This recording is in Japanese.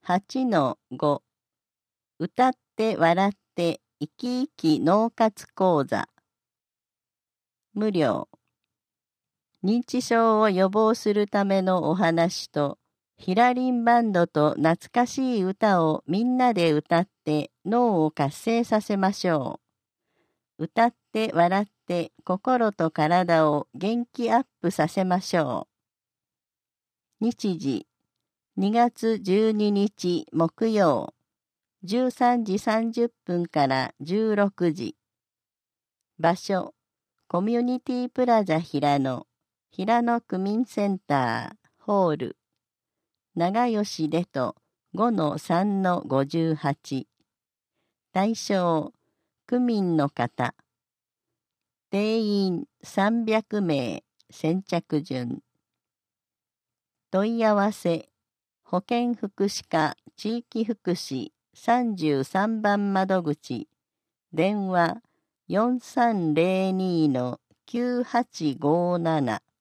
8-5 歌って笑って生き生き脳活講座無料認知症を予防するためのお話とヒラリンバンドと懐かしい歌をみんなで歌って脳を活性させましょう。歌って笑って心と体を元気アップさせましょう。日時2月12日木曜13時30分から16時場所コミュニティプラザ平野区民センターホール長吉でと 5-3-58 対象区民の方定員300名先着順問い合わせ保健福祉課地域福祉33番窓口電話 4302-9857